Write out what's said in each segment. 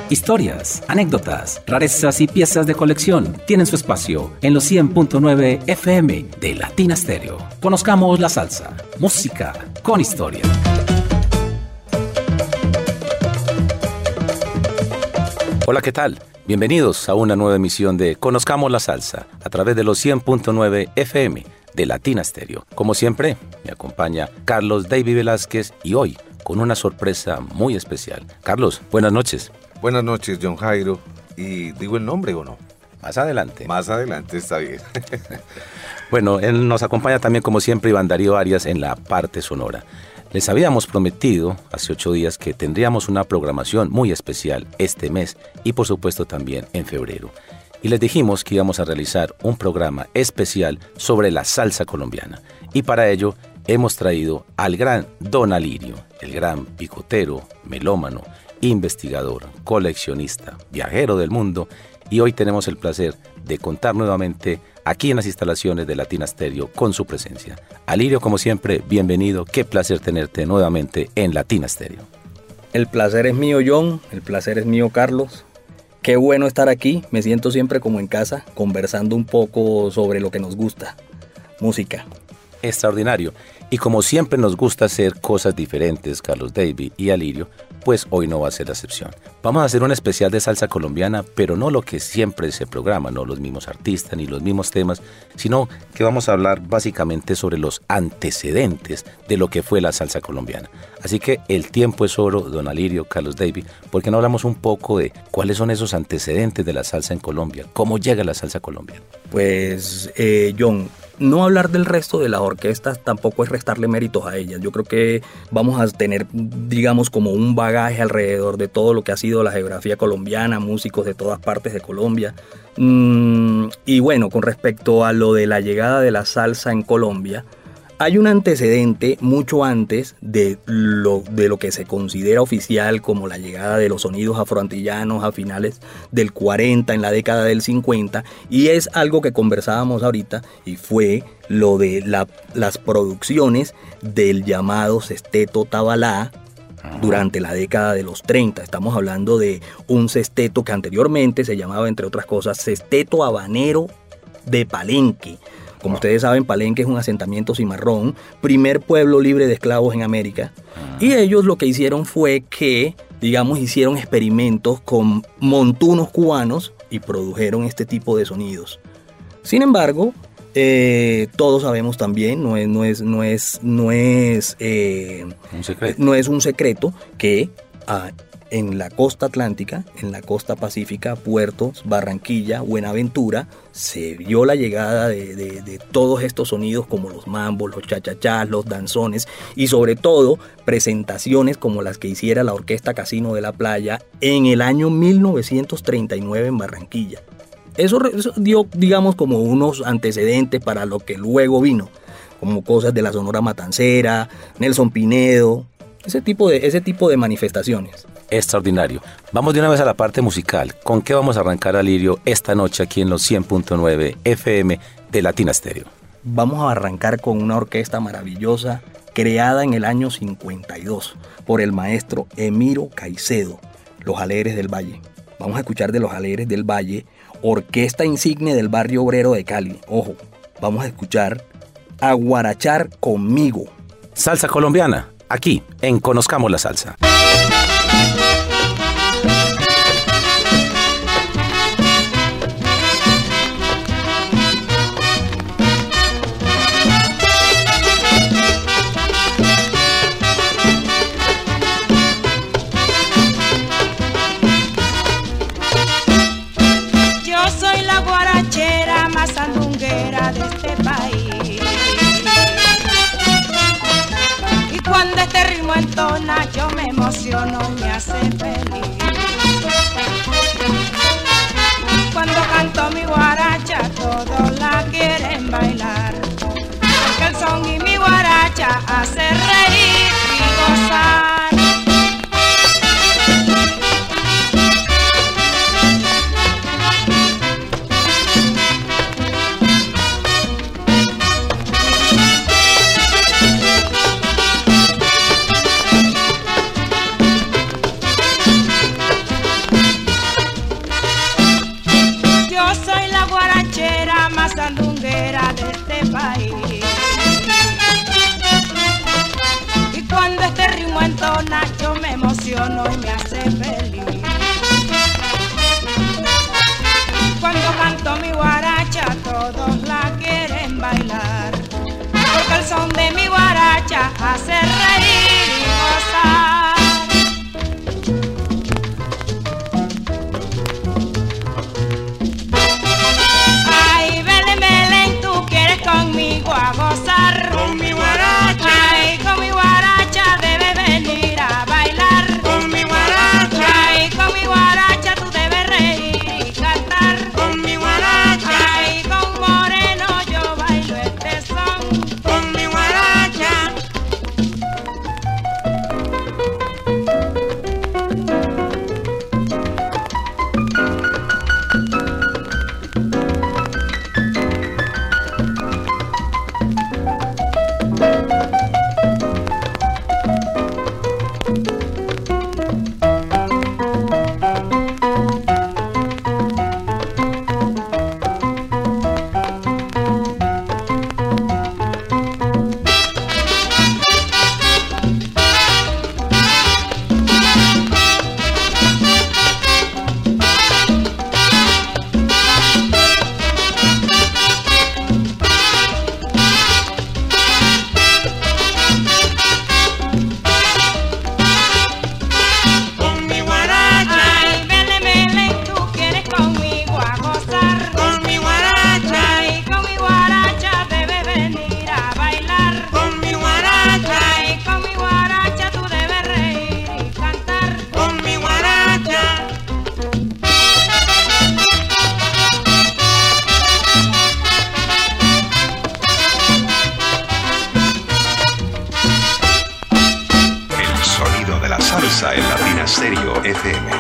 Historias, anécdotas, rarezas y piezas de colección tienen su espacio en los 100.9 FM de Latina Stereo. Conozcamos la salsa, música con historia. Hola, ¿qué tal? Bienvenidos a una nueva emisión de Conozcamos la Salsa a través de los 100.9 FM de Latina Stereo. Como siempre, me acompaña Carlos David Velázquez y hoy con una sorpresa muy especial. Carlos, buenas noches. Buenas noches, John Jairo. ¿Y digo el nombre o no? Más adelante. Más adelante, está bien. Bueno, él nos acompaña también, como siempre, Iván Darío Arias en la parte sonora. Les habíamos prometido hace 8 días que tendríamos una programación muy especial este mes y por supuesto también en febrero. Y les dijimos que íbamos a realizar un programa especial sobre la salsa colombiana. Y para ello hemos traído al gran Don Alirio, el gran picotero, melómano, investigador, coleccionista, viajero del mundo. Y hoy tenemos el placer de contar nuevamente aquí en las instalaciones de Latina Stereo con su presencia. Alirio, como siempre, bienvenido. Qué placer tenerte nuevamente en Latina Stereo. El placer es mío, John. El placer es mío, Carlos. Qué bueno estar aquí. Me siento siempre como en casa, conversando un poco sobre lo que nos gusta. Música. Extraordinario. Y como siempre nos gusta hacer cosas diferentes, Carlos David y Alirio, pues hoy no va a ser la excepción. Vamos a hacer un especial de salsa colombiana, pero no lo que siempre se programa, no los mismos artistas ni los mismos temas, sino que vamos a hablar básicamente sobre los antecedentes de lo que fue la salsa colombiana. Así que el tiempo es oro, Don Alirio, Carlos David, porque no hablamos un poco de cuáles son esos antecedentes de la salsa en Colombia, cómo llega la salsa colombiana. Pues, John, no hablar del resto de las orquestas tampoco es restarle méritos a ellas. Yo creo que vamos a tener, digamos, como un bagaje alrededor de todo lo que ha sido la geografía colombiana, músicos de todas partes de Colombia. Y bueno, con respecto a lo de la llegada de la salsa en Colombia, hay un antecedente mucho antes de lo que se considera oficial como la llegada de los sonidos afroantillanos a finales del 40, en la década del 50, y es algo que conversábamos ahorita, y fue lo de las producciones del llamado sesteto tabalá durante la década de los 30. Estamos hablando de un sesteto que anteriormente se llamaba, entre otras cosas, Sesteto Habanero de Palenque. Como ustedes saben, Palenque es un asentamiento cimarrón, primer pueblo libre de esclavos en América. Y ellos lo que hicieron fue que, digamos, hicieron experimentos con montunos cubanos y produjeron este tipo de sonidos. Sin embargo, todos sabemos también, no es un secreto que en la costa atlántica, en la costa pacífica, Puertos, Barranquilla, Buenaventura, se vio la llegada de todos estos sonidos como los mambos, los chachachás, los danzones y sobre todo presentaciones como las que hiciera la Orquesta Casino de la Playa en el año 1939 en Barranquilla. Eso dio, digamos, como unos antecedentes para lo que luego vino, como cosas de la Sonora Matancera, Nelson Pinedo, ese tipo de manifestaciones. Extraordinario. Vamos de una vez a la parte musical. ¿Con qué vamos a arrancar, Alirio, esta noche aquí en los 100.9 FM de Latina Stereo? Vamos a arrancar con una orquesta maravillosa creada en el año 52 por el maestro Emiro Caicedo, Los Alegres del Valle. Vamos a escuchar de Los Alegres del Valle, orquesta insigne del barrio obrero de Cali. Ojo, vamos a escuchar A Guarachar Conmigo. Salsa colombiana, aquí en Conozcamos la Salsa. De este país, y cuando este ritmo entona yo me emociono, me hace feliz. Cuando canto mi guaracha todos la quieren bailar, porque el son y mi guaracha hace reír y gozar. Salsa en Latina Stereo FM.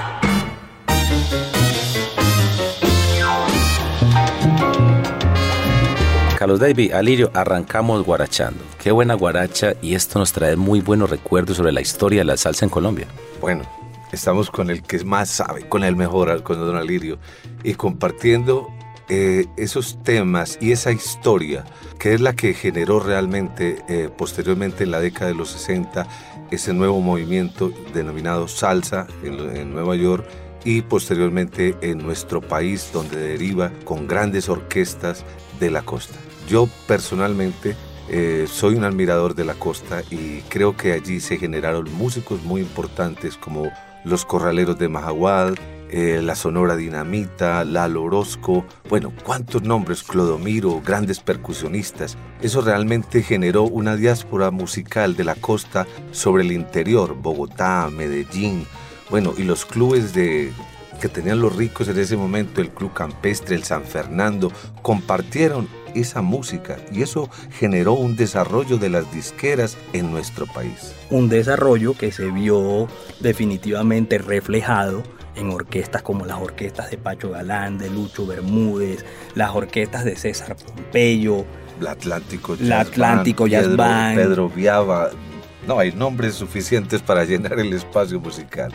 Carlos David, Alirio, arrancamos guarachando. Qué buena guaracha, y esto nos trae muy buenos recuerdos sobre la historia de la salsa en Colombia. Bueno, estamos con el que más sabe, con el mejor, con don Alirio, y compartiendo esos temas y esa historia que es la que generó realmente posteriormente en la década de los 60 ese nuevo movimiento denominado salsa en Nueva York y posteriormente en nuestro país, donde deriva con grandes orquestas de la costa. Yo personalmente soy un admirador de la costa y creo que allí se generaron músicos muy importantes como los Corraleros de Majagual, la Sonora Dinamita, Lalo Orozco, bueno, cuántos nombres, Clodomiro, grandes percusionistas. Eso realmente generó una diáspora musical de la costa sobre el interior, Bogotá, Medellín, bueno, y los clubes que tenían los ricos en ese momento, el Club Campestre, el San Fernando, compartieron esa música y eso generó un desarrollo de las disqueras en nuestro país. Un desarrollo que se vio definitivamente reflejado en orquestas como las orquestas de Pacho Galán, de Lucho Bermúdez, las orquestas de César Pompeyo, la Atlántico Jazz Band, Pedro Viava. No hay nombres suficientes para llenar el espacio musical.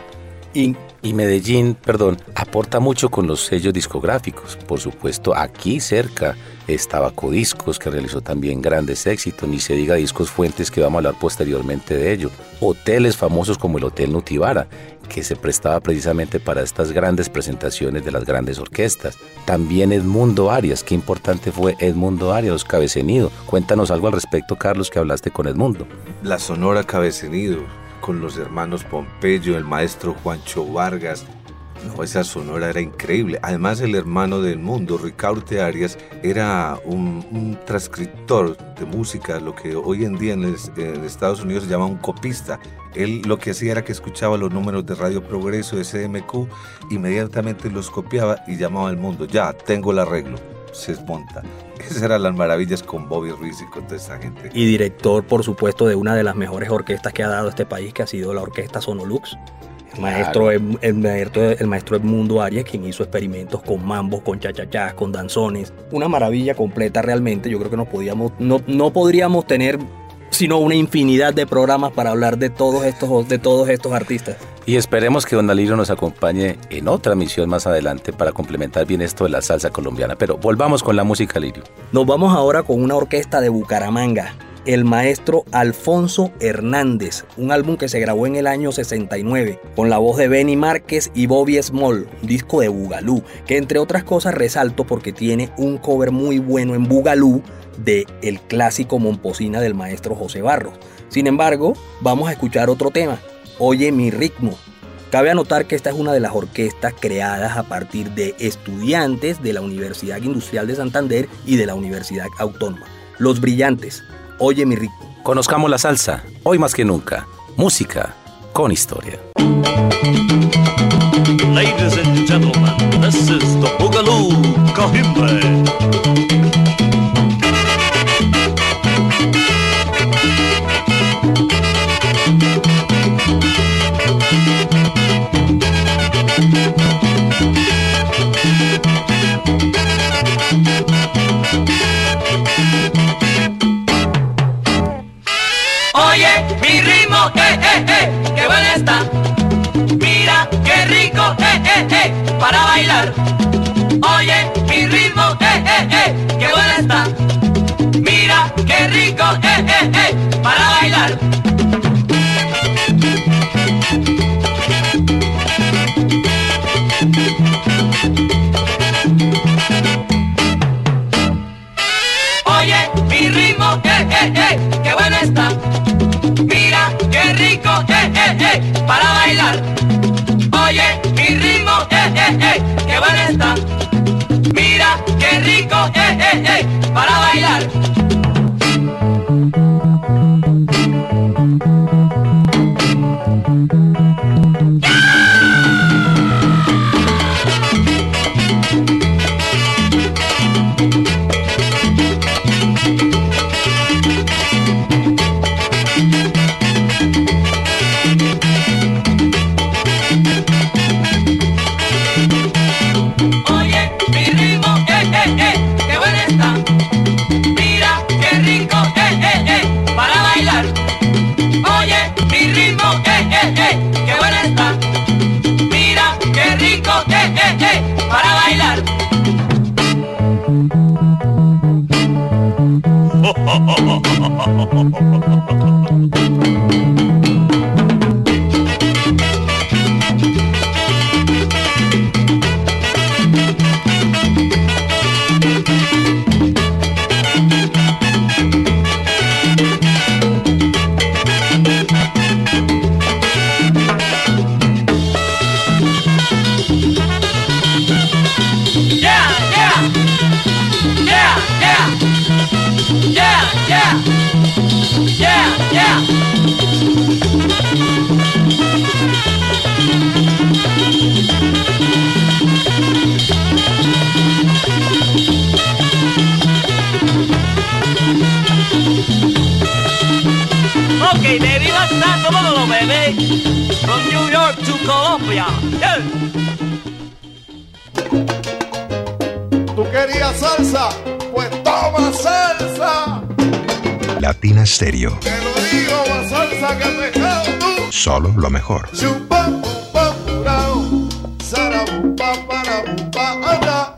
Y Medellín, aporta mucho con los sellos discográficos. Por supuesto, aquí cerca estaba Codiscos, que realizó también grandes éxitos, ni se diga Discos Fuentes, que vamos a hablar posteriormente de ello. Hoteles famosos como el Hotel Nutibara, que se prestaba precisamente para estas grandes presentaciones de las grandes orquestas. También Edmundo Arias, qué importante fue Edmundo Arias, los Cabecenido. Cuéntanos algo al respecto, Carlos, que hablaste con Edmundo. La Sonora Cabecenido, con los hermanos Pompeyo, el maestro Juancho Vargas. No, esa sonora era increíble. Además, el hermano del mundo, Ricardo Arias, era un transcriptor de música, lo que hoy en día en Estados Unidos se llama un copista. Él lo que hacía era que escuchaba los números de Radio Progreso, de CMQ, inmediatamente los copiaba y llamaba al mundo. Ya, tengo el arreglo. Se desmonta. Esas eran las maravillas con Bobby Ruiz y con toda esta gente. Y director, por supuesto, de una de las mejores orquestas que ha dado este país, que ha sido la Orquesta Sonolux. El maestro Edmundo Arias, quien hizo experimentos con mambos, con chachachás, con danzones. Una maravilla completa realmente. Yo creo que no podríamos tener sino una infinidad de programas para hablar de todos estos artistas. Y esperemos que don Alirio nos acompañe en otra misión más adelante para complementar bien esto de la salsa colombiana. Pero volvamos con la música, Alirio. Nos vamos ahora con una orquesta de Bucaramanga, el maestro Alfonso Hernández, un álbum que se grabó en el año 69 con la voz de Benny Márquez y Bobby Small, un disco de Bugalú, que entre otras cosas resalto porque tiene un cover muy bueno en Bugalú de el clásico Momposina del maestro José Barros. Sin embargo, vamos a escuchar otro tema, Oye mi ritmo. Cabe anotar que esta es una de las orquestas creadas a partir de estudiantes de la Universidad Industrial de Santander y de la Universidad Autónoma. Los Brillantes, Oye mi ritmo. Conozcamos la salsa, hoy más que nunca. Música con historia. Ladies and gentlemen, this is the Boogaloo Cajimbe. Oye, mi ritmo, qué bueno está. Mira, qué rico, para bailar. Oye, mi ritmo, qué bueno está. Mira, qué rico, para bailar. Oye, mi ritmo, qué bueno está. Mira, qué rico, para bailar. Oye, mi ritmo, qué bueno está. Mira, qué rico, Okay, baby, let's start the boogaloo, baby. From New York to Colombia. Yeah. ¿Tú querías salsa? Pues toma salsa. Latina Stereo. Te lo digo, la salsa que te cago tú. Solo lo mejor. Chupa, pupa, purao. Sarabupa, parabupa, anda.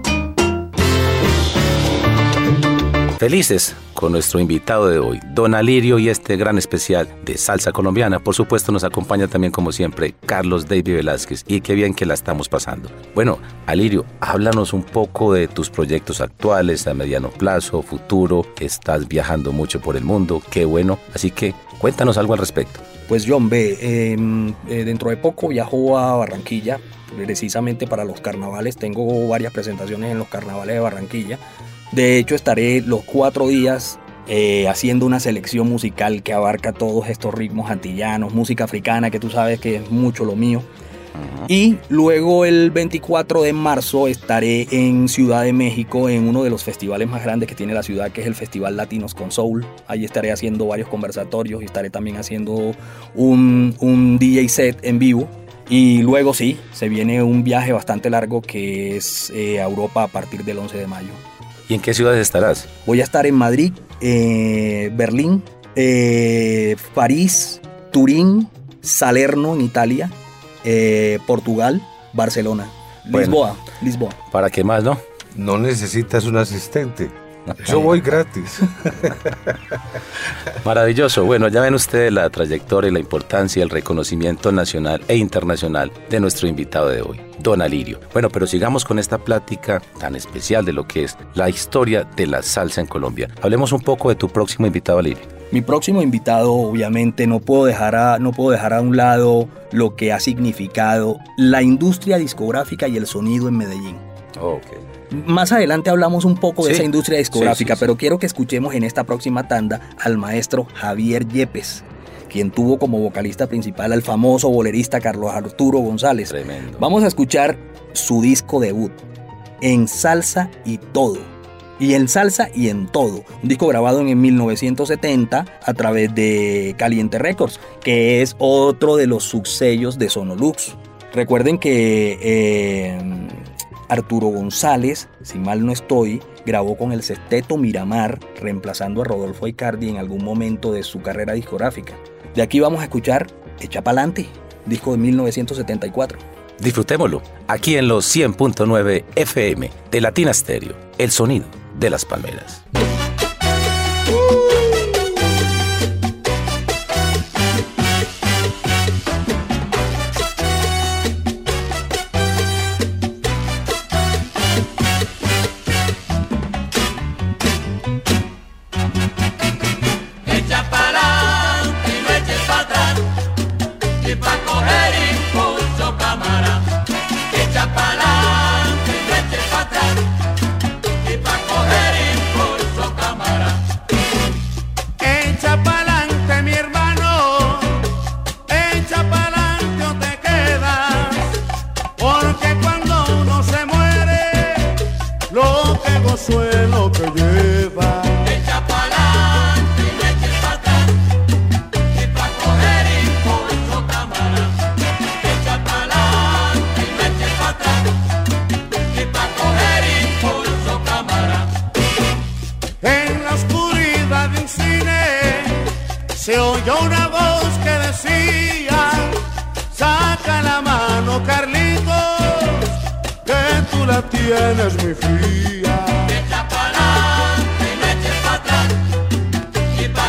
Felices con nuestro invitado de hoy, Don Alirio, y este gran especial de salsa colombiana. Por supuesto nos acompaña también, como siempre, Carlos David Velázquez, y qué bien que la estamos pasando. Bueno, Alirio, háblanos un poco de tus proyectos actuales a mediano plazo, futuro. Estás viajando mucho por el mundo, qué bueno, así que cuéntanos algo al respecto. Pues John, dentro de poco viajo a Barranquilla, precisamente para los carnavales. Tengo varias presentaciones en los carnavales de Barranquilla. De hecho, estaré los 4 días haciendo una selección musical que abarca todos estos ritmos antillanos, música africana, que tú sabes que es mucho lo mío. Y luego el 24 de marzo estaré en Ciudad de México en uno de los festivales más grandes que tiene la ciudad, que es el Festival Latinos con Soul. Ahí estaré haciendo varios conversatorios y estaré también haciendo un DJ set en vivo. Y luego sí, se viene un viaje bastante largo que es a Europa a partir del 11 de mayo. ¿Y en qué ciudades estarás? Voy a estar en Madrid, Berlín, París, Turín, Salerno en Italia, Portugal, Barcelona, Bueno, Lisboa. ¿Para qué más, no? No necesitas un asistente. Yo voy gratis. Maravilloso. Bueno, ya ven ustedes la trayectoria y la importancia y el reconocimiento nacional e internacional de nuestro invitado de hoy, Don Alirio. Bueno, pero sigamos con esta plática tan especial de lo que es la historia de la salsa en Colombia. Hablemos un poco de tu próximo invitado, Alirio. Mi próximo invitado, obviamente, no puedo dejar a un lado lo que ha significado la industria discográfica y el sonido en Medellín. Okay. Más adelante hablamos un poco de esa industria discográfica, sí. Pero quiero que escuchemos en esta próxima tanda al maestro Javier Yepes, quien tuvo como vocalista principal al famoso bolerista Carlos Arturo González. Tremendo. Vamos a escuchar su disco debut, En Salsa y Todo. Y en Salsa y en Todo, un disco grabado en 1970 a través de Caliente Records, que es otro de los subsellos de Sonolux. Recuerden que Arturo González, si mal no estoy, grabó con el Sexteto Miramar, reemplazando a Rodolfo Aicardi en algún momento de su carrera discográfica. De aquí vamos a escuchar Echa Pa'lante, disco de 1974. Disfrutémoslo aquí en los 100.9 FM de Latina Stereo, el sonido de las palmeras. Echa pa'lante y no eches pa' atrás, y pa' coger impulso, cámara. Echa pa'lante y no eches pa' atrás, y pa' coger impulso, cámara. Echa pa'lante, mi hermano. Echa pa'lante o te quedas. Porque cuando uno se muere, lo que gozó es lo que lleva. Echa pa'lante y no eches pa' atrás, y pa' coger impulso, cámara. Echa pa'lante y no eches pa' atrás, y pa' coger impulso, cámara. En la oscuridad de un cine se oyó una voz que decía: saca la mano, Carlitos, que tú la tienes muy fría. Echa pa'lante y no eches pa' atrás, y pa'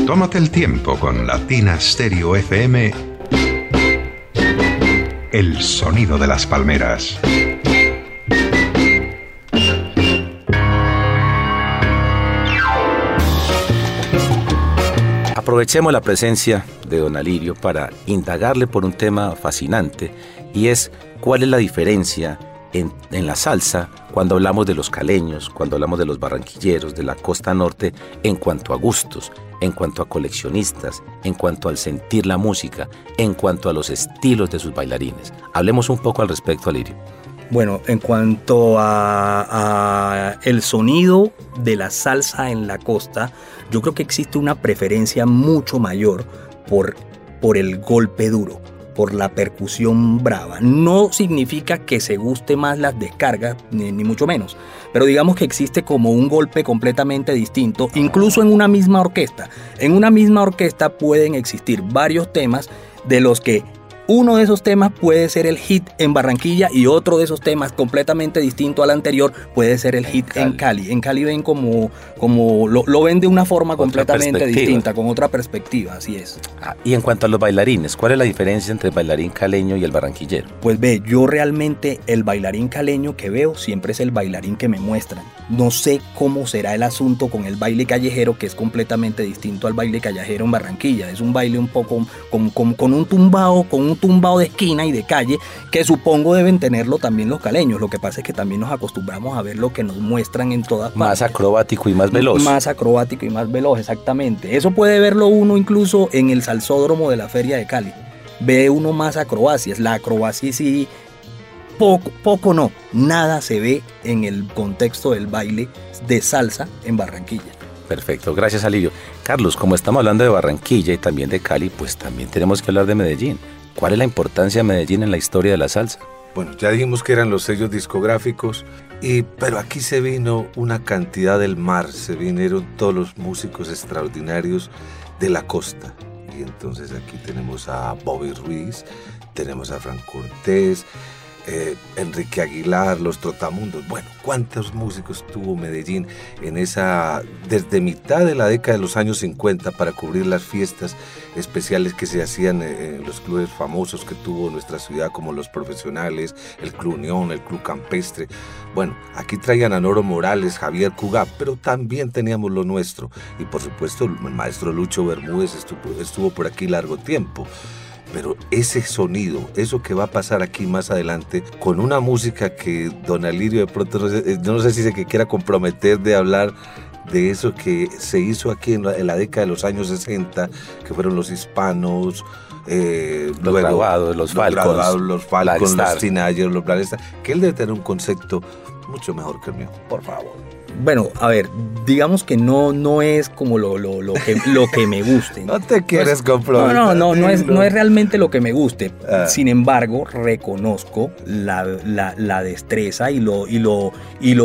Tómate el tiempo con Latina Stereo FM. El sonido de las palmeras. Aprovechemos la presencia de don Alirio para indagarle por un tema fascinante, y es cuál es la diferencia en la salsa cuando hablamos de los caleños, cuando hablamos de los barranquilleros, de la costa norte, en cuanto a gustos, en cuanto a coleccionistas, en cuanto al sentir la música, en cuanto a los estilos de sus bailarines. Hablemos un poco al respecto, Alirio. Bueno, en cuanto a el sonido de la salsa en la costa, yo creo que existe una preferencia mucho mayor por el golpe duro, por la percusión brava. No significa que se guste más las descargas, ni mucho menos, pero digamos que existe como un golpe completamente distinto, incluso en una misma orquesta. En una misma orquesta pueden existir varios temas de los que uno de esos temas puede ser el hit en Barranquilla y otro de esos temas completamente distinto al anterior puede ser el hit en Cali. En Cali ven como lo ven de una forma completamente distinta, con otra perspectiva, así es. Y en cuanto a los bailarines, ¿cuál es la diferencia entre el bailarín caleño y el barranquillero? Pues ve, yo realmente el bailarín caleño que veo siempre es el bailarín que me muestran. No sé cómo será el asunto con el baile callejero, que es completamente distinto al baile callejero en Barranquilla. Es un baile un poco con un tumbado de esquina y de calle, que supongo deben tenerlo también los caleños. Lo que pasa es que también nos acostumbramos a ver lo que nos muestran en todas partes. Más acrobático y más veloz. Más acrobático y más veloz, exactamente. Eso puede verlo uno incluso en el salsódromo de la Feria de Cali. Ve uno más acrobacias. La acrobacia sí, poco no, nada se ve en el contexto del baile de salsa en Barranquilla. Perfecto, gracias Alirio. Carlos, como estamos hablando de Barranquilla y también de Cali, pues también tenemos que hablar de Medellín. ¿Cuál es la importancia de Medellín en la historia de la salsa? Bueno, ya dijimos que eran los sellos discográficos, pero aquí se vino una cantidad del mar, se vinieron todos los músicos extraordinarios de la costa. Y entonces aquí tenemos a Bobby Ruiz, tenemos a Frank Cortés, Enrique Aguilar, los Trotamundos. Bueno, ¿cuántos músicos tuvo Medellín desde mitad de la década de los años 50 para cubrir las fiestas especiales que se hacían en los clubes famosos que tuvo nuestra ciudad, como los Profesionales, el Club Unión, el Club Campestre? Bueno, aquí traían a Noro Morales, Javier Cugá, pero también teníamos lo nuestro. Y por supuesto el maestro Lucho Bermúdez estuvo por aquí largo tiempo. Pero ese sonido, eso que va a pasar aquí más adelante, con una música que don Alirio de pronto, no sé si se quiera comprometer de hablar de eso que se hizo aquí en la década de los años 60, que fueron los hispanos, los graduados, los Falcons, los Teenagers, los Black Stars, que él debe tener un concepto mucho mejor que el mío, por favor. Bueno, a ver, digamos que no es como lo que me guste. No te quieres comprometer. No es realmente lo que me guste. Sin embargo, reconozco la destreza y lo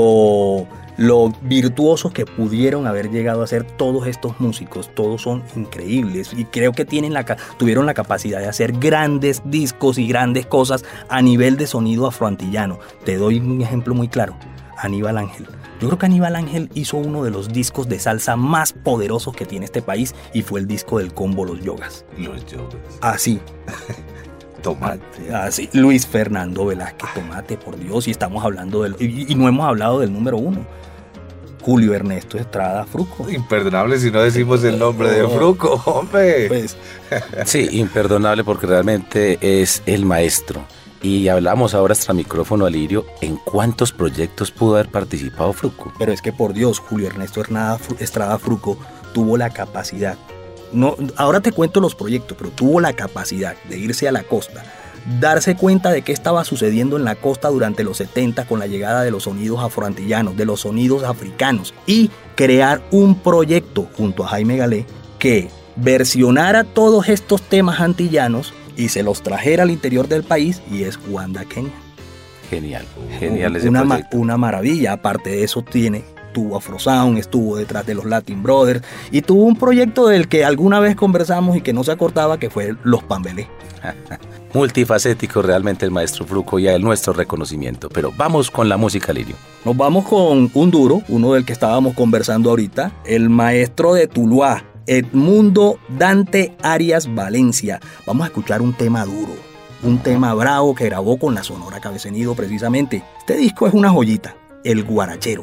virtuosos que pudieron haber llegado a ser todos estos músicos. Todos son increíbles y creo que tuvieron la capacidad de hacer grandes discos y grandes cosas a nivel de sonido afroantillano. Te doy un ejemplo muy claro. Aníbal Ángel. Yo creo que Aníbal Ángel hizo uno de los discos de salsa más poderosos que tiene este país y fue el disco del combo Los Yogas. Los Yogas. Así. Tomate. Así. Luis Fernando Velázquez, Tomate, por Dios. Y estamos hablando y no hemos hablado del número uno. Julio Ernesto Estrada Fruco. Imperdonable si no decimos el nombre de Fruco, hombre. Pues. Sí, imperdonable porque realmente es el maestro. Y hablamos ahora extra micrófono, Alirio, ¿en cuántos proyectos pudo haber participado Fruco? Pero es que por Dios, Julio Ernesto Estrada Fruco tuvo la capacidad, no, ahora te cuento los proyectos, pero tuvo la capacidad de irse a la costa, darse cuenta de qué estaba sucediendo en la costa durante los 70 con la llegada de los sonidos afroantillanos, de los sonidos africanos, y crear un proyecto junto a Jaime Galé que versionara todos estos temas antillanos y se los trajera al interior del país, y es Wanda Kenya. Genial ese proyecto. Una maravilla. Aparte de eso tuvo Afrosound, estuvo detrás de los Latin Brothers y tuvo un proyecto del que alguna vez conversamos y que no se acordaba, que fue Los Pambelé. Multifacético realmente el maestro Fruco, y a él nuestro reconocimiento. Pero vamos con la música, Lirio. Nos vamos con un duro, uno del que estábamos conversando ahorita, el maestro de Tuluá Edmundo Dante Arias Valencia. Vamos a escuchar un tema duro, un tema bravo que grabó con la Sonora Cabecenido precisamente. Este disco es una joyita, El Guarachero.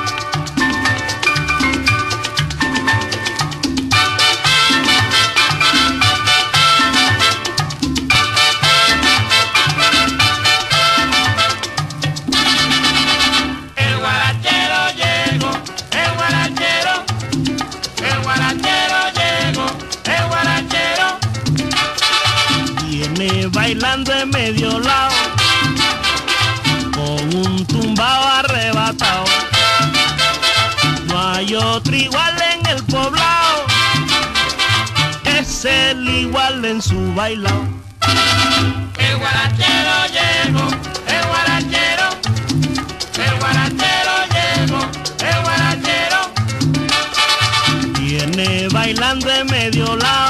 Bailando en medio lado, con un tumbao arrebatado. No hay otro igual en el poblado, es el igual en su bailao. El guarachero llegó, el guarachero, el guarachero llegó, el guarachero. Viene bailando en medio lado,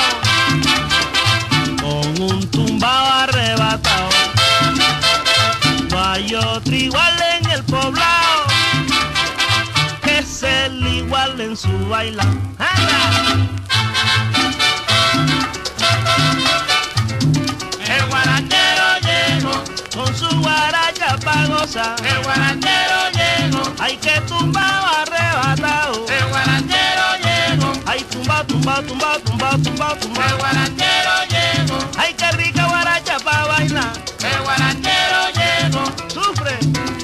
con un tumbao arrebatado. No hay otro igual en el poblado, que es el igual en su baila. El guarachero llegó, con su guaracha pa' gozar. el guarachero llegó, Ay, que tumbao arrebatado. el guarachero llegó, Ay, tumba, tumba, tumba, tumba, tumba, tumba. el guarachero llegó, Ay, qué rica guaracha pa' bailar. el guarachero llegó. Sufre.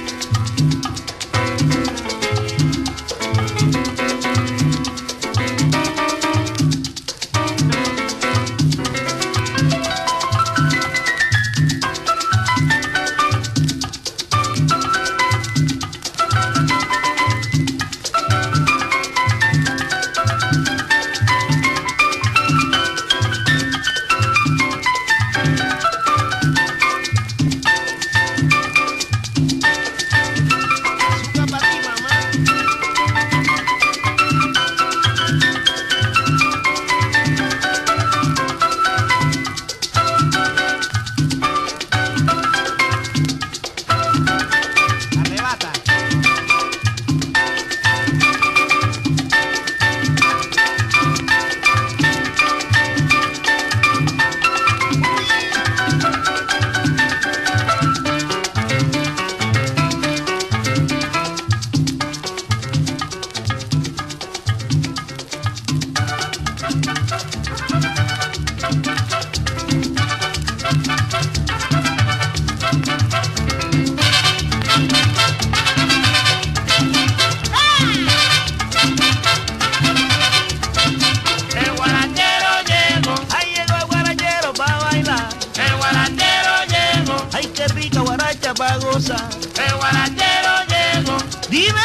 El guarachero llegó. Dime.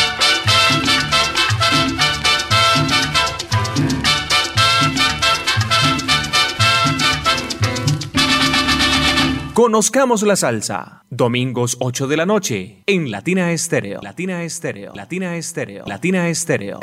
Conozcamos la salsa. Domingos 8 de la noche en Latina Estéreo. Latina Estéreo. Latina Estéreo. Latina Estéreo.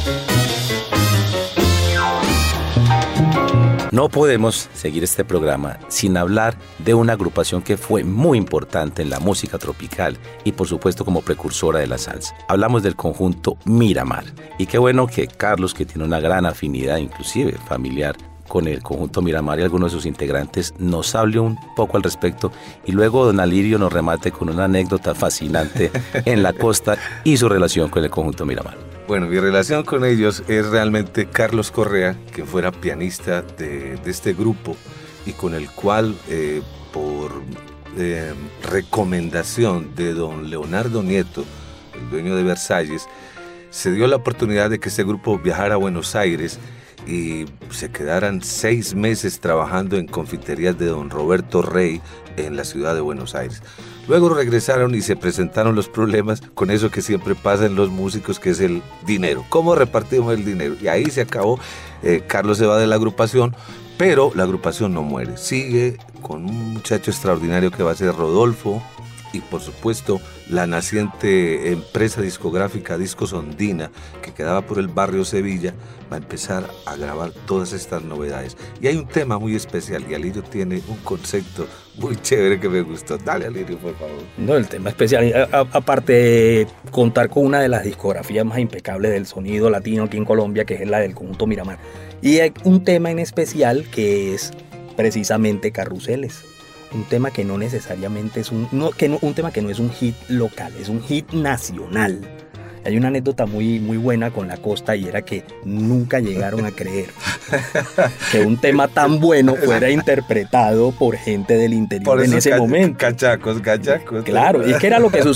No podemos seguir este programa sin hablar de una agrupación que fue muy importante en la música tropical y por supuesto como precursora de la salsa. Hablamos del conjunto Miramar. Y qué bueno que Carlos, que tiene una gran afinidad inclusive familiar con el conjunto Miramar y algunos de sus integrantes, nos hable un poco al respecto y luego don Alirio nos remate con una anécdota fascinante en la costa y su relación con el conjunto Miramar. Bueno, mi relación con ellos es realmente Carlos Correa, que fuera pianista de este grupo y con el cual, por recomendación de don Leonardo Nieto, el dueño de Versalles, se dio la oportunidad de que este grupo viajara a Buenos Aires y se quedaran 6 meses trabajando en confiterías de don Roberto Rey en la ciudad de Buenos Aires. Luego regresaron y se presentaron los problemas con eso que siempre pasa en los músicos, que es el dinero. ¿Cómo repartimos el dinero? Y ahí se acabó. Carlos se va de la agrupación, pero la agrupación no muere. Sigue con un muchacho extraordinario que va a ser Rodolfo y por supuesto la naciente empresa discográfica Discos Ondina, que quedaba por el barrio Sevilla, va a empezar a grabar todas estas novedades. Y hay un tema muy especial y Alirio tiene un concepto muy chévere que me gustó. Dale, Alirio, por favor. No, el tema especial, aparte de contar con una de las discografías más impecables del sonido latino aquí en Colombia, que es la del conjunto Miramar. Y hay un tema en especial que es precisamente Carruseles. Un tema que no necesariamente es un tema que no es un hit local, es un hit nacional. Hay una anécdota muy, muy buena con La Costa y era que nunca llegaron a creer que un tema tan bueno fuera interpretado por gente del interior en ese momento. Cachacos. Claro, y es que era lo que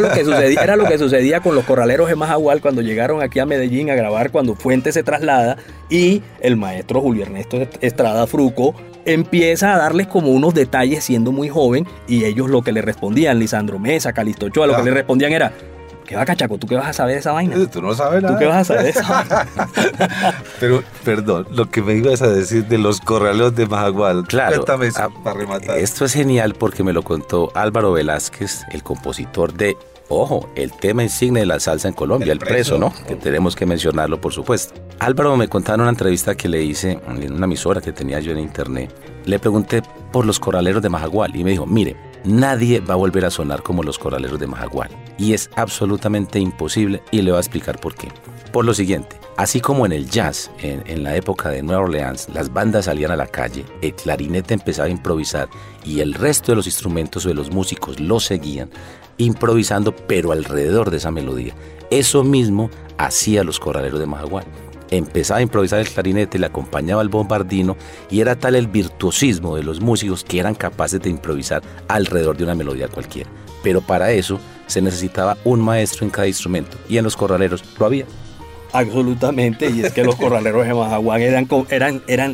sucedía con los corraleros de Majagual cuando llegaron aquí a Medellín a grabar, cuando Fuentes se traslada y el maestro Julio Ernesto Estrada Fruco empieza a darles como unos detalles siendo muy joven, y ellos lo que le respondían, Lisandro Mesa, Calixto Ochoa, lo que le respondían era: ¿qué va, cachaco? ¿Tú qué vas a saber de esa vaina? Tú no sabes nada. ¿Tú qué vas a saber de esa vaina? Pero, perdón, lo que me ibas a decir de los corraleros de Majagual. Claro. Cuéntame eso para rematar. Esto es genial porque me lo contó Álvaro Velázquez, el compositor de, ojo, el tema insigne de la salsa en Colombia, el preso, ¿no? Que tenemos que mencionarlo, por supuesto. Álvaro me contaba en una entrevista que le hice en una emisora que tenía yo en internet. Le pregunté por los corraleros de Majagual y me dijo: mire, nadie va a volver a sonar como los corraleros de Majagual. Y es absolutamente imposible, y le voy a explicar por qué. Por lo siguiente: así como en el jazz, en la época de Nueva Orleans, las bandas salían a la calle, el clarinete empezaba a improvisar y el resto de los instrumentos o de los músicos lo seguían, improvisando pero alrededor de esa melodía. Eso mismo hacía los corraleros de Majagual. Empezaba a improvisar el clarinete, le acompañaba el bombardino, y era tal el virtuosismo de los músicos que eran capaces de improvisar alrededor de una melodía cualquiera. Pero para eso se necesitaba un maestro en cada instrumento, y en los corraleros lo había. Absolutamente, y es que los corraleros de Majagual eran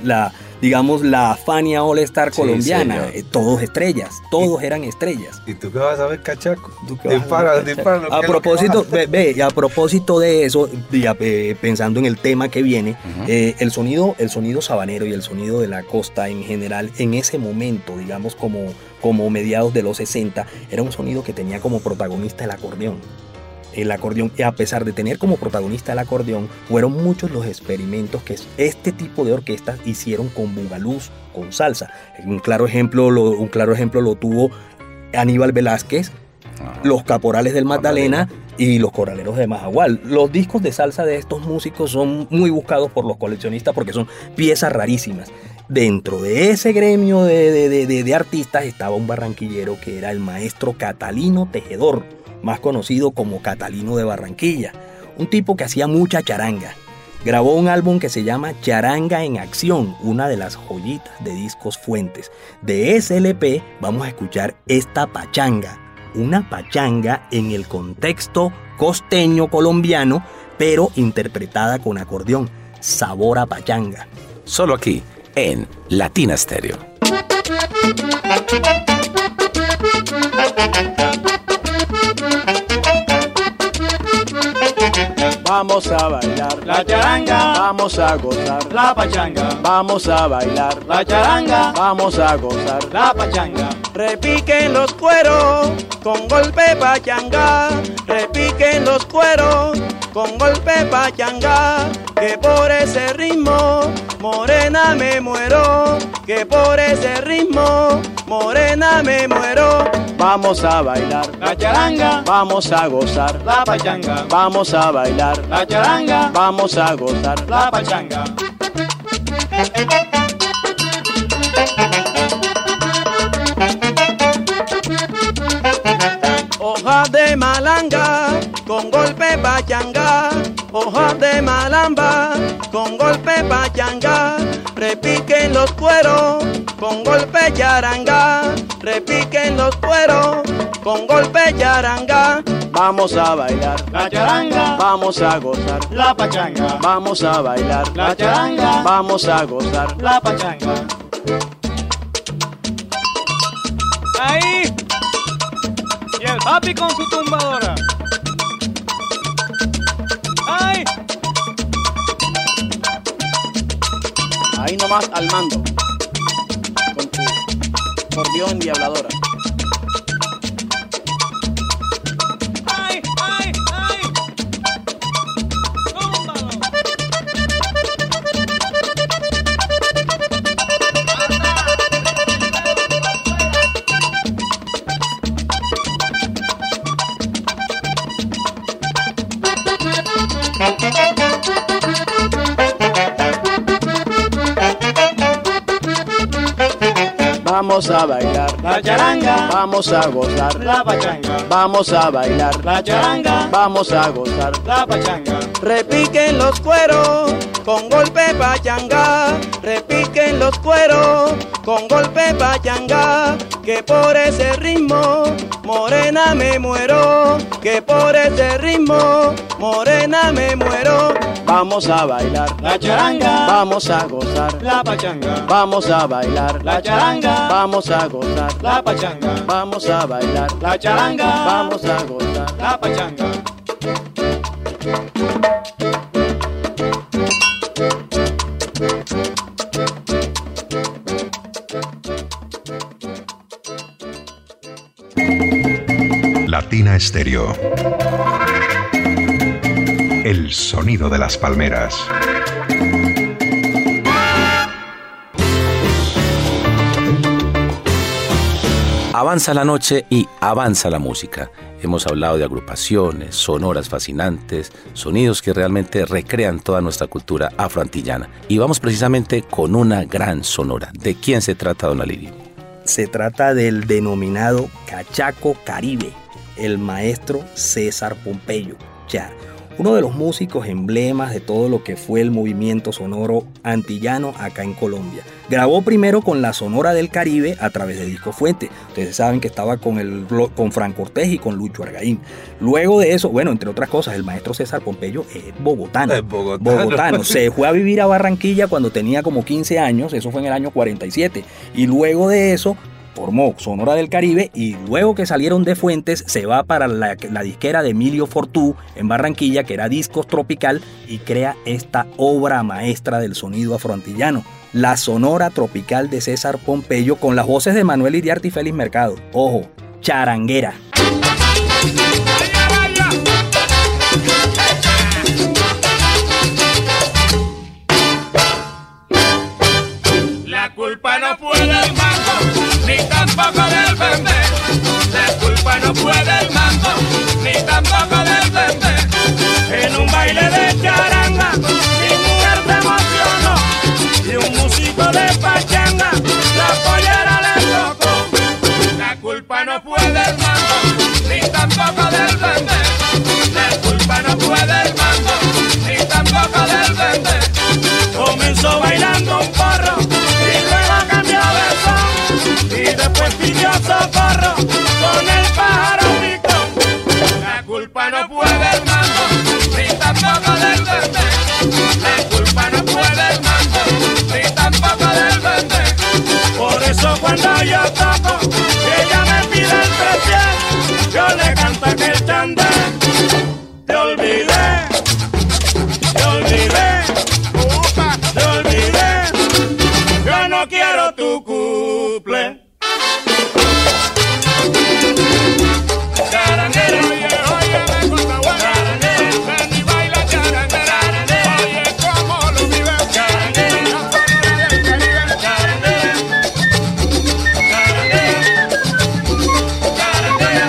la Fania All Star colombiana, sí, todos estrellas, todos eran estrellas. ¿Y tú qué vas a ver, cachaco? Dispara. A propósito de eso, pensando en el tema que viene, el sonido sabanero y el sonido de La Costa en general, en ese momento, digamos como mediados de los 60, era un sonido que tenía como protagonista el acordeón. El acordeón, y a pesar de tener como protagonista el acordeón, fueron muchos los experimentos que este tipo de orquestas hicieron con bugalús, con salsa. Un claro ejemplo lo tuvo Aníbal Velázquez, los Caporales del Magdalena y los Corraleros de Majagual. Los discos de salsa de estos músicos son muy buscados por los coleccionistas porque son piezas rarísimas. Dentro de ese gremio de artistas estaba un barranquillero que era el maestro Catalino Tejedor, más conocido como Catalino de Barranquilla, un tipo que hacía mucha charanga. Grabó un álbum que se llama Charanga en Acción, una de las joyitas de Discos Fuentes. De ese LP vamos a escuchar esta pachanga, una pachanga en el contexto costeño colombiano, pero interpretada con acordeón, sabor a pachanga. Solo aquí, en Latina Stereo. Vamos a bailar la charanga, vamos a gozar la pachanga, vamos a bailar la charanga, vamos a gozar la pachanga. Repiquen los cueros con golpe pachanga, repiquen los cueros con golpe pachanga, que por ese ritmo morena me muero, que por ese ritmo morena me muero. Vamos a bailar la charanga, vamos a gozar la pachanga, vamos a bailar la charanga, vamos a gozar la pachanga. Hoja de malanga con golpe pachanga, hoja de malamba con golpe pachanga, repiquen los cueros con golpe charanga, repiquen los cueros con golpe charanga. Vamos a bailar la charanga, vamos a gozar la pachanga, vamos a bailar la charanga, vamos a gozar la pachanga. Ahí. Y el papi con su tumbadora. ¡Ay! Ahí nomás al mando, con tu acordeón y habladora. ¡Ay, ay, ay! ¡Túmbalo! Vamos a bailar la charanga, vamos a gozar la pachanga, vamos a bailar la charanga, vamos a gozar la pachanga. Repiquen los cueros con golpe pachanga, repiquen los cueros con golpe pachanga, que por ese ritmo morena me muero, que por ese ritmo morena me muero. Vamos a bailar la charanga, vamos a gozar la pachanga, vamos a bailar la charanga, vamos a gozar la pachanga, vamos a bailar la charanga, vamos a gozar la pachanga. Latina Estéreo. El sonido de las palmeras. Avanza la noche y avanza la música. Hemos hablado de agrupaciones, sonoras fascinantes, sonidos que realmente recrean toda nuestra cultura afroantillana. Y vamos precisamente con una gran sonora. ¿De quién se trata, don Alirio? Se trata del denominado Cachaco Caribe, el maestro César Pompeyo Char, uno de los músicos emblemas de todo lo que fue el movimiento sonoro antillano acá en Colombia. Grabó primero con la Sonora del Caribe a través de Disco Fuente. Ustedes saben que estaba con Fran Cortés y con Lucho Argaín. Luego de eso, bueno, entre otras cosas, el maestro César Pompeyo es bogotano. Bogotano. Se fue a vivir a Barranquilla cuando tenía como 15 años, eso fue en el año 47. Y luego de eso formó Sonora del Caribe y luego que salieron de Fuentes se va para la disquera de Emilio Fortú en Barranquilla, que era Discos Tropical, y crea esta obra maestra del sonido afroantillano, la Sonora Tropical de César Pompeyo, con las voces de Manuel Iriarte y Félix Mercado. Ojo, charanguera. La culpa no fue del mango, ni tampoco del bebé. La culpa no fue del mango, ni tampoco del bebé. En un baile de charanga, mi mujer se emocionó, y un músico de pachanga, la pollera le tocó. La culpa no fue del mango, ni tampoco del bebé. La culpa no fue del mango, ni tampoco del bebé. Comenzó bailando un porro, y luego cambió de son, y después pidió socorro con el pájaro picón. La culpa no fue del mango, ni tampoco del bebé. La culpa no fue del mango, ni tampoco del bebé. Por eso cuando yo toco, y ella me pide el precio, yo le canto aquel chandé. Te olvidé, te olvidé, te olvidé, yo no quiero tu cumple. Charanguera, oye, oye, me gusta buena. Charanguera, ven y baila charanguera. Oye, cómo lo vives. Charanguera, la Sonora del Caribe. Charanguera, charanguera, charanguera,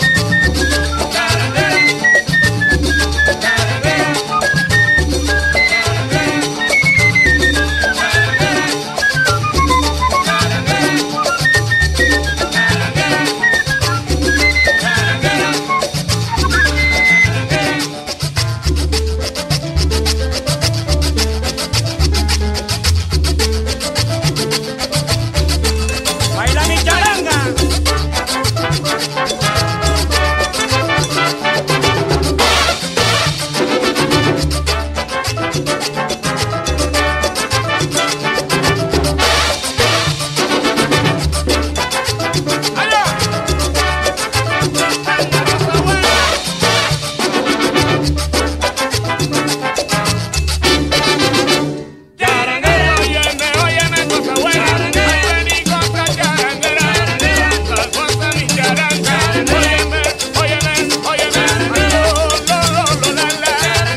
baila mi charanga. ¡Allá! Charanguera, óyeme, cosa buena. Ven y compra charanguera. La cosa mi charanga. Óyeme, lo, la, la.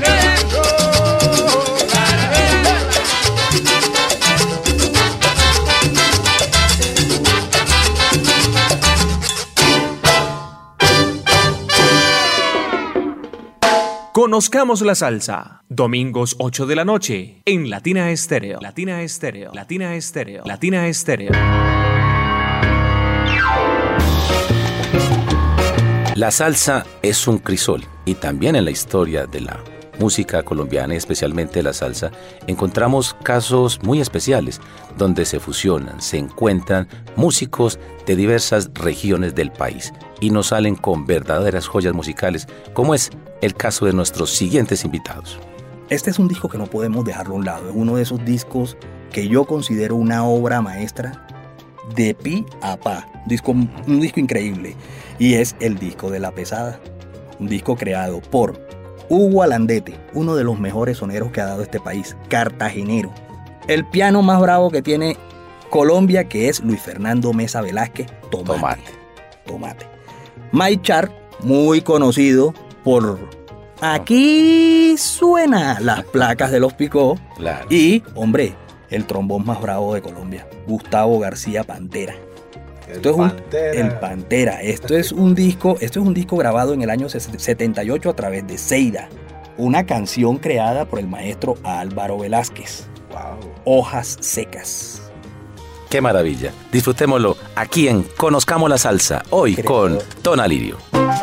Conozcamos la salsa. Domingos 8 de la noche en Latina Estéreo. Latina Estéreo. Latina Estéreo. Latina Estéreo. La salsa es un crisol y también en la historia de la música colombiana y especialmente la salsa encontramos casos muy especiales donde se fusionan, se encuentran músicos de diversas regiones del país y nos salen con verdaderas joyas musicales, como es el caso de nuestros siguientes invitados. Este es un disco que no podemos dejarlo a un lado, es uno de esos discos que yo considero una obra maestra de pi a pa, un disco increíble, y es el disco de La Pesada, un disco creado por Hugo Alandete, uno de los mejores soneros que ha dado este país, cartagenero, el piano más bravo que tiene Colombia, que es Luis Fernando Mesa Velázquez, Tomate. Mike Char, muy conocido por Aquí Suena las placas de los Picó, claro. Y, hombre, el trombón más bravo de Colombia, Gustavo García Pantera. El Pantera. Esto es un disco grabado en el año 78 a través de Seida, una canción creada por el maestro Álvaro Velázquez. Wow. Hojas secas. ¡Qué maravilla! Disfrutémoslo aquí en Conozcamos la Salsa, hoy con Tona Lirio.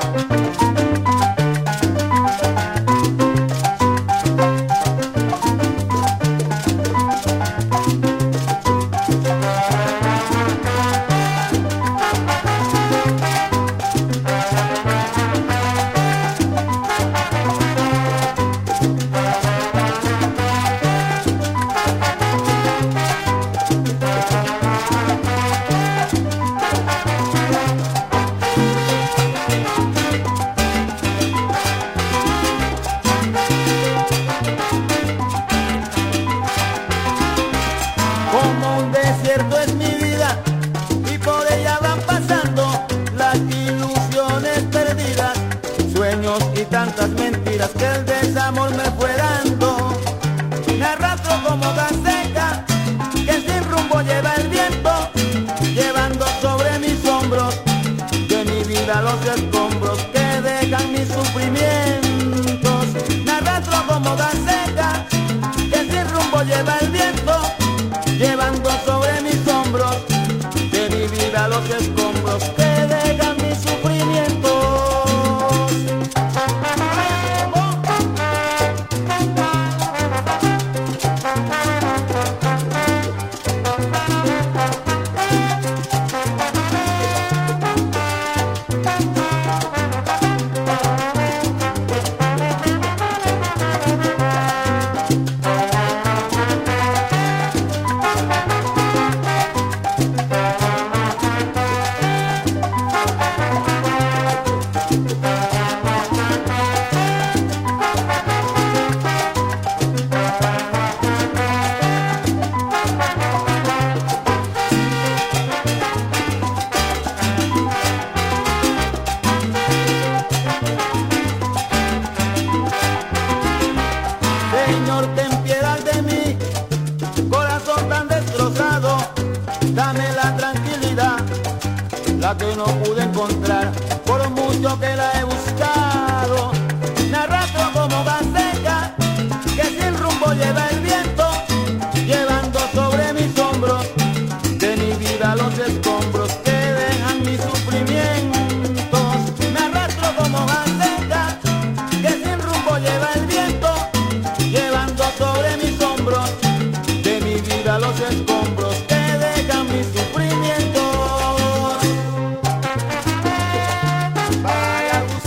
Que no pude encontrar, por mucho que la he buscado. Me arrastro como gas seca, que sin rumbo lleva el viento, llevando sobre mis hombros de mi vida los escombros que dejan mis sufrimientos. Me arrastro como gas seca, que sin rumbo lleva el viento, llevando sobre mis hombros de mi vida los escombros que dejan mis sufrimientos.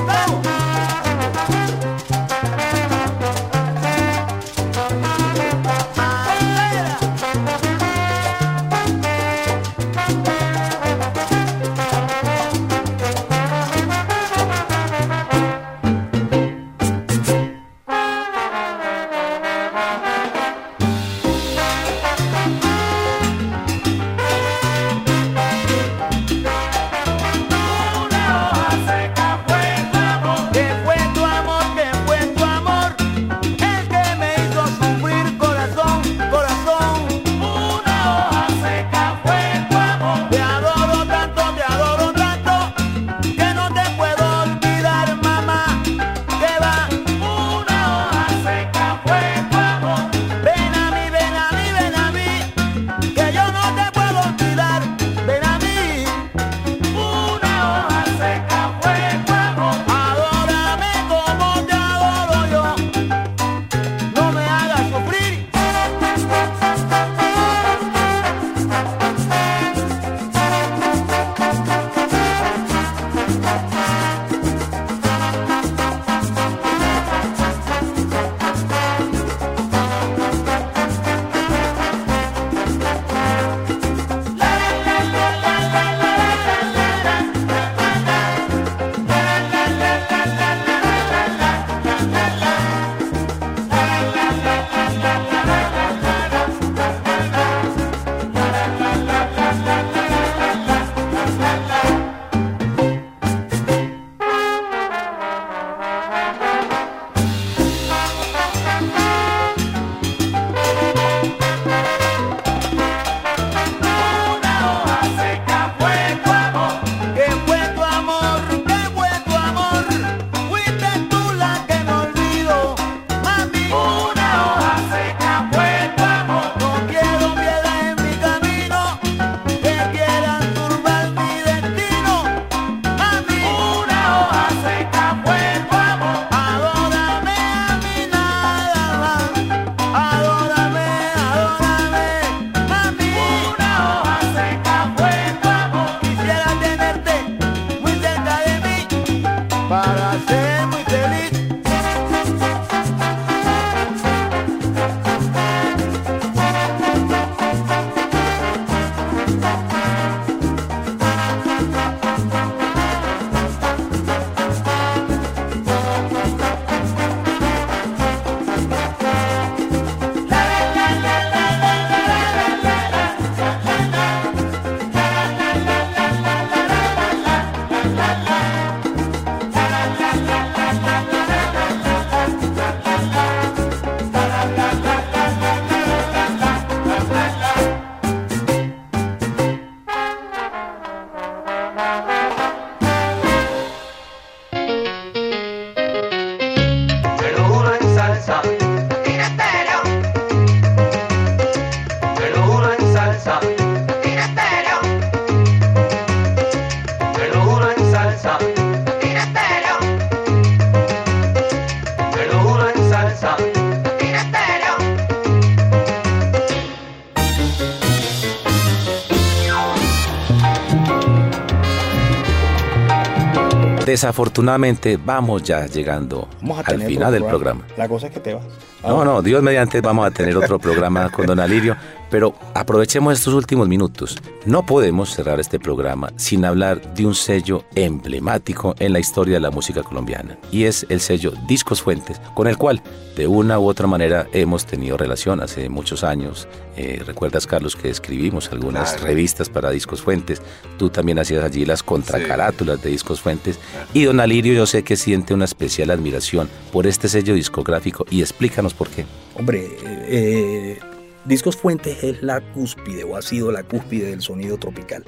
Desafortunadamente vamos ya llegando al final del programa. La cosa es que te vas. No, Dios mediante vamos a tener otro programa con don Alirio, pero aprovechemos estos últimos minutos. No podemos cerrar este programa sin hablar de un sello emblemático en la historia de la música colombiana, y es el sello Discos Fuentes, con el cual de una u otra manera hemos tenido relación hace muchos años. ¿Recuerdas, Carlos, que escribimos algunas revistas para Discos Fuentes? Tú también hacías allí las contracarátulas de Discos Fuentes, y don Alirio yo sé que siente una especial admiración por este sello discográfico, y explícanos por qué. Hombre, Discos Fuentes es la cúspide, o ha sido la cúspide del sonido tropical.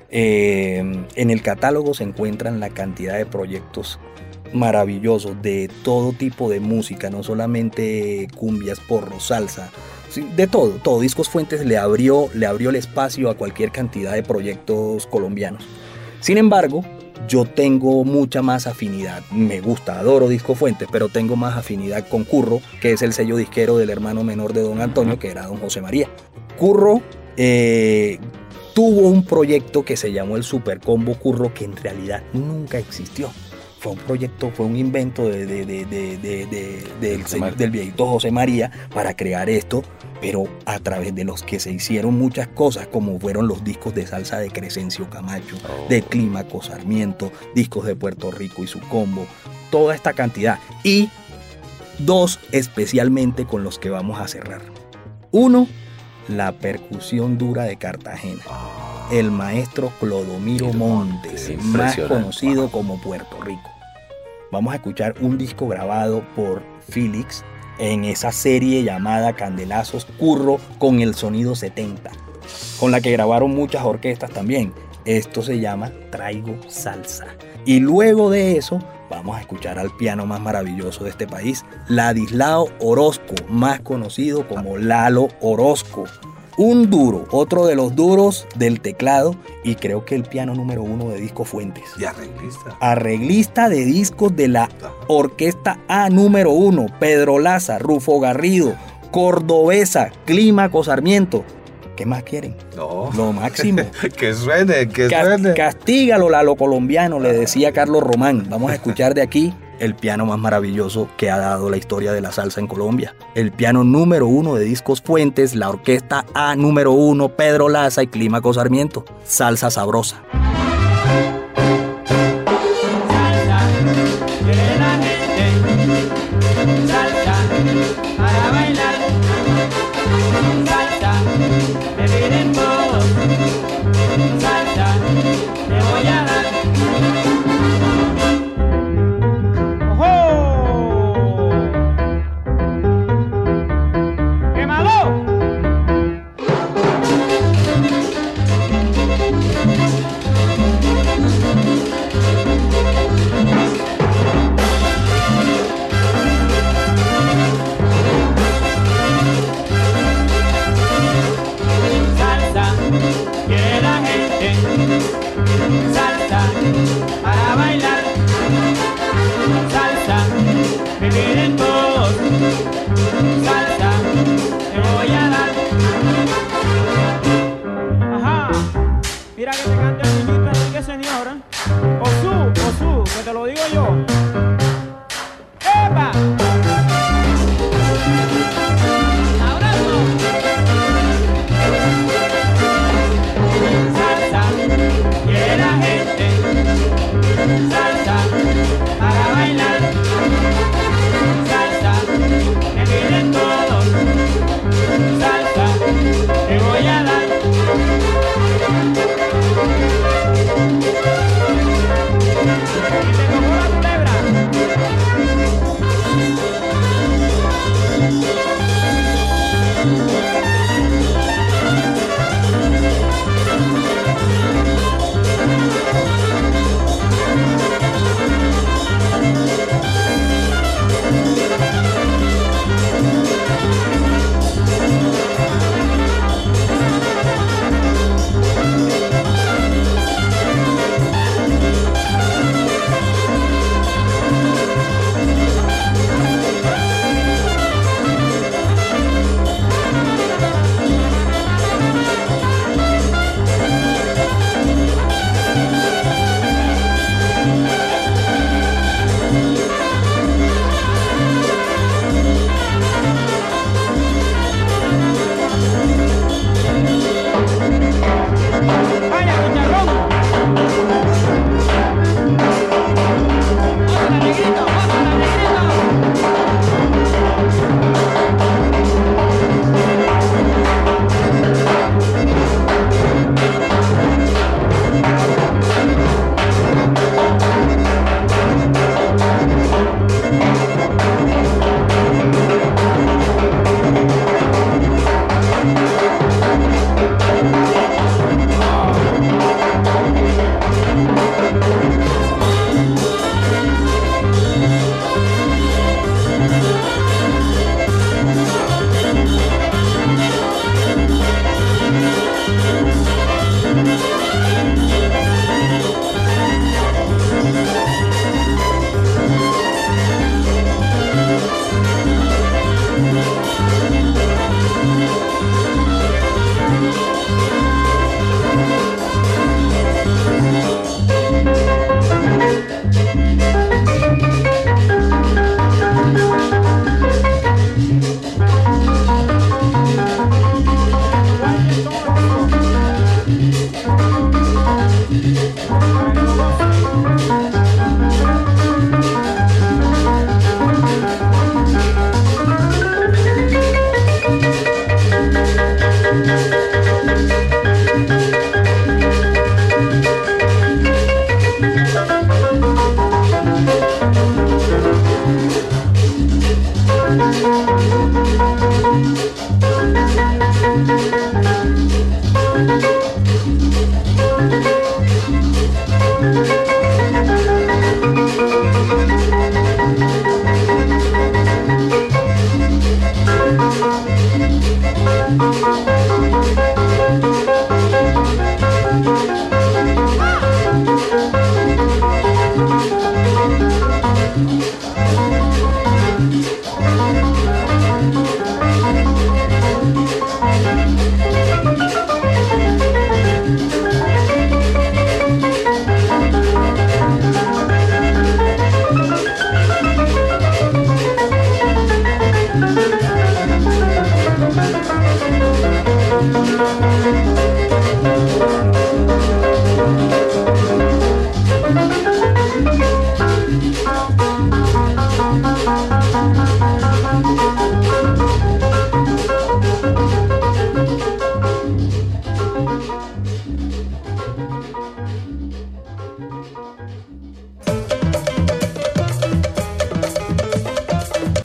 En el catálogo se encuentran la cantidad de proyectos maravillosos de todo tipo de música, no solamente cumbias, porro, salsa, de todo. Discos Fuentes le abrió el espacio a cualquier cantidad de proyectos colombianos. Sin embargo, yo tengo mucha más afinidad, me gusta, adoro Discos Fuentes, pero tengo más afinidad con Curro, que es el sello disquero del hermano menor de don Antonio, que era don José María. Curro tuvo un proyecto que se llamó el Super Combo Curro, que en realidad nunca existió. Fue un proyecto, fue un invento del viejito José María para crear esto, pero a través de los que se hicieron muchas cosas, como fueron los discos de salsa de Crescencio Camacho, de Clímaco Sarmiento, discos de Puerto Rico y su combo, toda esta cantidad. Y dos especialmente con los que vamos a cerrar. Uno, la percusión dura de Cartagena. El maestro Clodomiro Montes, más conocido como Puerto Rico. Vamos a escuchar un disco grabado por Félix en esa serie llamada Candelazos Curro con el sonido 70, con la que grabaron muchas orquestas también. Esto se llama Traigo Salsa. Y luego de eso vamos a escuchar al piano más maravilloso de este país, Ladislao Orozco, más conocido como Lalo Orozco. Un duro, otro de los duros del teclado, y creo que el piano número 1 de Discos Fuentes. Y arreglista. Arreglista de discos de la Orquesta A número 1, Pedro Laza, Rufo Garrido, Cordobesa, Clímaco Sarmiento. ¿Qué más quieren? No. Lo máximo. Que suene. Castígalo, Lalo colombiano, le decía Carlos Román. Vamos a escuchar de aquí el piano más maravilloso que ha dado la historia de la salsa en Colombia. El piano número 1 de Discos Fuentes, la Orquesta A número 1, Pedro Laza y Clímaco Sarmiento. Salsa sabrosa. Quiere la gente salsa para bailar, salsa me piden todos, salsa te voy a dar. ¡Ojo! ¡Quémalo! Quiere la gente salsa para bailar, salsa me piden todos, salsa te voy a dar. Ajá, mira que te cante el niñito Enrique Señora. Osú, que te lo digo yo. ¡Epa! Quiere la gente salsa para bailar, salsa me piden todos, salsa te voy a dar. Y te tocó la culebra.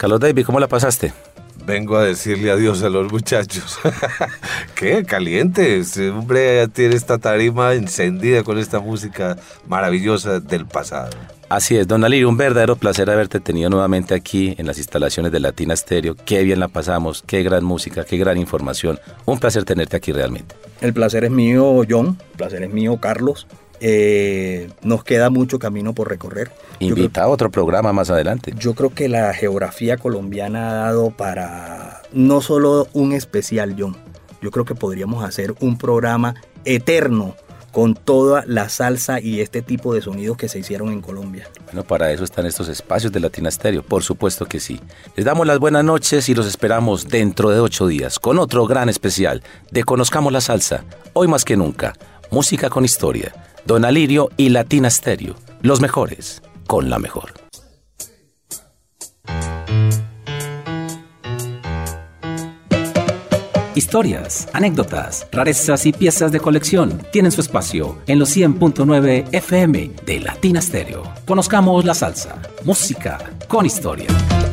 Carlos David, ¿cómo la pasaste? Vengo a decirle adiós a los muchachos. Qué caliente. Este hombre ya tiene esta tarima encendida con esta música maravillosa del pasado. Así es, don Alirio, un verdadero placer haberte tenido nuevamente aquí en las instalaciones de Latina Stereo. Qué bien la pasamos, qué gran música, qué gran información. Un placer tenerte aquí realmente. El placer es mío, John. El placer es mío, Carlos. Nos queda mucho camino por recorrer. Invita a otro programa más adelante. Yo creo que la geografía colombiana ha dado para no solo un especial, John. Yo creo que podríamos hacer un programa eterno con toda la salsa y este tipo de sonidos que se hicieron en Colombia. Bueno, para eso están estos espacios de Latina Stereo, por supuesto que sí. Les damos las buenas noches y los esperamos dentro de 8 días con otro gran especial de Conozcamos la Salsa, hoy más que nunca, música con historia. Don Alirio y Latina Stereo, los mejores con la mejor. Historias, anécdotas, rarezas y piezas de colección tienen su espacio en los 100.9 FM de Latina Stereo. Conozcamos la salsa, música con historia.